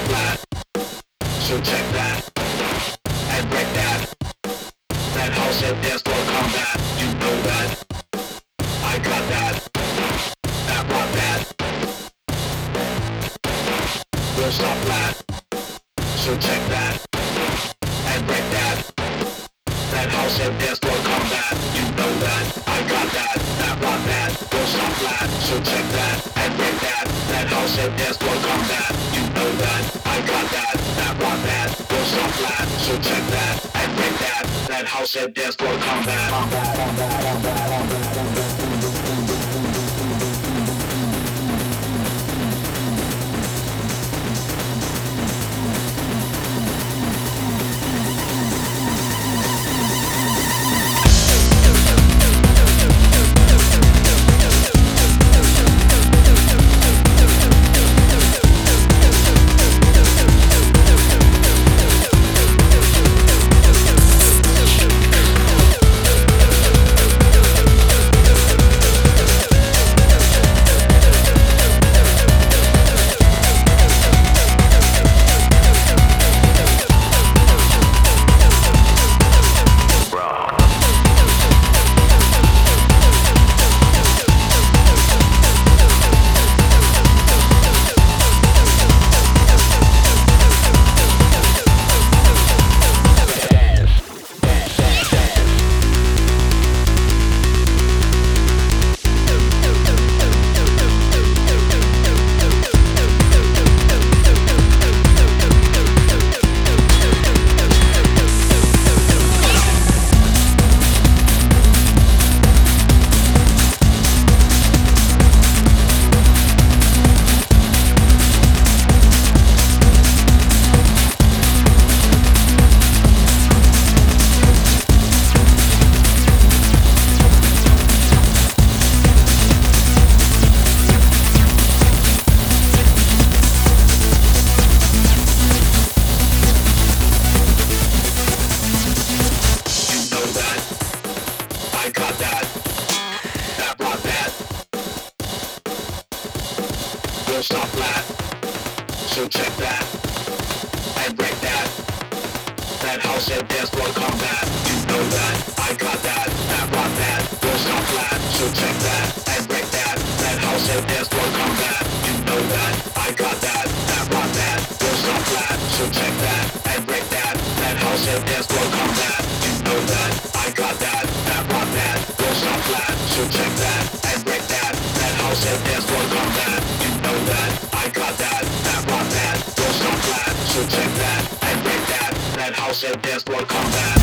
stop that. So check that and break that. That house and dance floor combat. You know that. I got that. That rock that. We'll stop that. So check that and break that. That house and dance floor combat. You know that. I got that. That rock that. We'll stop that. So check that and break that. That house and dance floor combat. You know that. I got that. That rock that. We'll stop that. So check that and break that. That house and dance floor combat. Stop that. So check that and break that. That house and dance floor combat. You know that. I got that. That rock that. We'll stop that. So check that and break that. That house and dance floor combat. You know that. I got that. That rock that. We'll stop that. So check that and break that. That house and dance floor combat. You know that. I got that. That rock that. We'll stop that. So check that and break that. That house and dance floor combat. You know that. I got that. That rock that. We'll stop that. So check that and break that. That house and dance floor combat.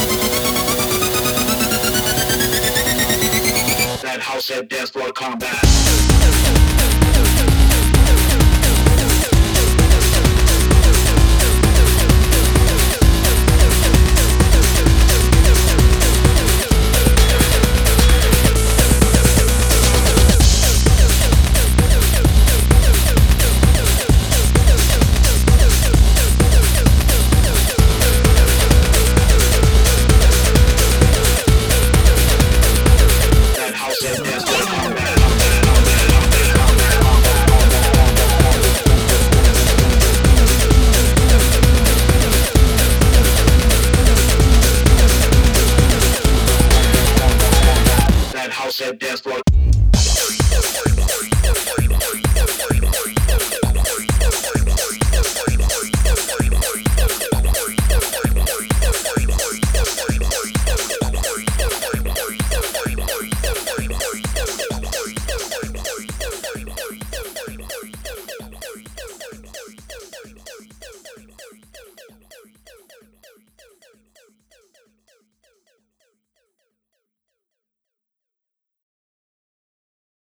Said dance floor combat.